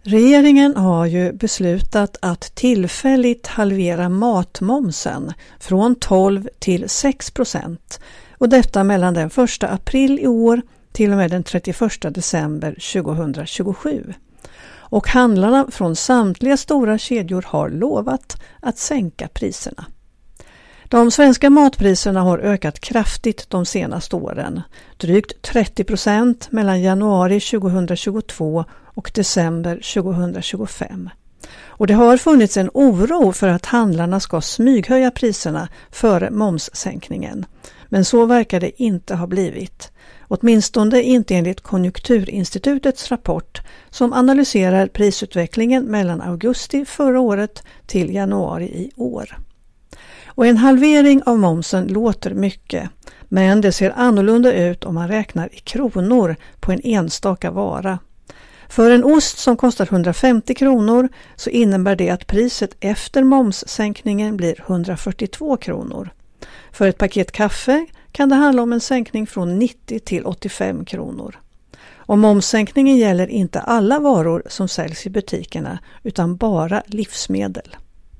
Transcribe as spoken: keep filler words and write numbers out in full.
Regeringen har ju beslutat att tillfälligt halvera matmomsen från tolv till sex procent och detta mellan den första april i år till och med den trettioförsta december tjugohundratjugosju. Och handlarna från samtliga stora kedjor har lovat att sänka priserna. De svenska matpriserna har ökat kraftigt de senaste åren, drygt trettio procent mellan januari tjugohundratjugotvå och december tjugohundratjugofem. Och det har funnits en oro för att handlarna ska smyghöja priserna före momssänkningen. Men så verkar det inte ha blivit. Åtminstone inte enligt Konjunkturinstitutets rapport som analyserar prisutvecklingen mellan augusti förra året till januari i år. Och en halvering av momsen låter mycket, men det ser annorlunda ut om man räknar i kronor på en enstaka vara. För en ost som kostar hundrafemtio kronor så innebär det att priset efter momssänkningen blir hundrafyrtiotvå kronor. För ett paket kaffe kan det handla om en sänkning från nittio till åttiofem kronor. Och momssänkningen gäller inte alla varor som säljs i butikerna utan bara livsmedel.